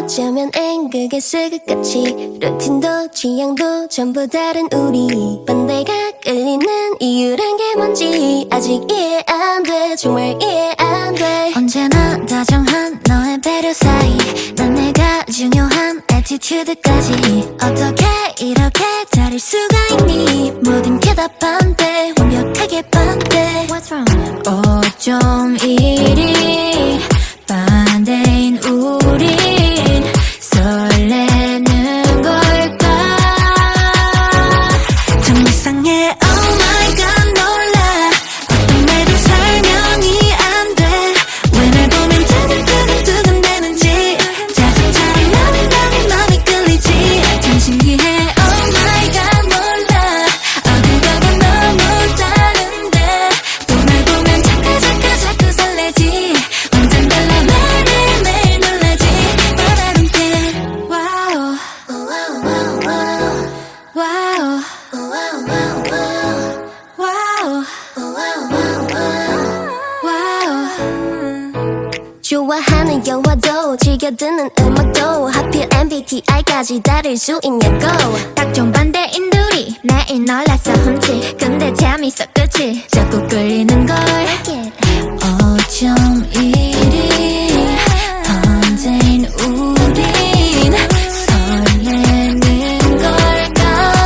어쩌면 앵극의 스긋같이 루틴도 취향도 전부 다른 우리 반대가 끌리는 이유란 게 뭔지 아직 이해 안 돼. 정말 이해 안 돼. 언제나 다정한 너의 배려 사이 난 내가 중요한 애티튜드까지 어떻게 이렇게 다를 수가 있니. 모든 게 다 반대 완벽하게 반대. What's wrong? 어쩜 이리 반대인 우린 설레는 걸까. 정말 이상해. Oh my god 놀라. 어떤 매도 설명이 안 돼. 왜 날 보면 두근두근 되는지 자석처럼 맘이 끌리지. 참 신기해. Oh my god 몰라. 어딘가가 너무 다른데 또 날 보면 자꾸 설레지. 완전 달라 매일매일 놀라지. But I don't care. Wow. Wow. 좋아하는 영화도 즐겨 듣는 음악도 하필 MBTI까지 다를 수 있냐고. 딱 정반대인 둘이 매일 놀라서 훔치. 근데 재밌어 그치. 자꾸 끌리는 걸. 어쩜 이리 반대인 우린 설레는 걸까.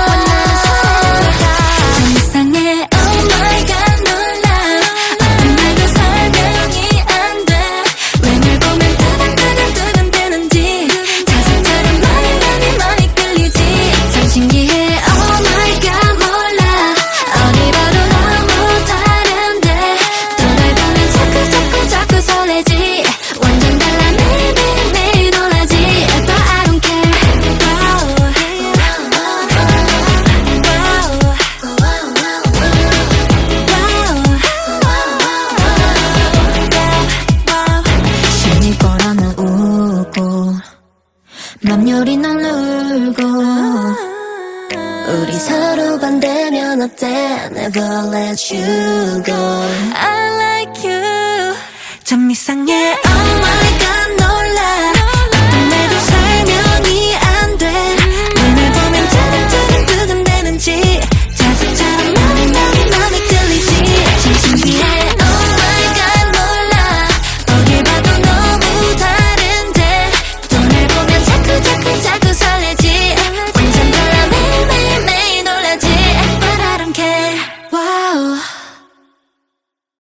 참 이상해. Oh my god 놀라. 어떤 말도 설명이 안 돼. 왜 날 보면 두근두근 되는지 자석처럼 많이 끌리지. 참 신기해. Oh my god 몰라. 어디 봐도 너무 다른데 또 날 보면 자꾸 설레지. 완전 달라 매일매일 놀라지. But I don't care. 신이 보라는 웃고 맘요리 넌 울고 우리 서로 반대면 어때. Never let you go. I like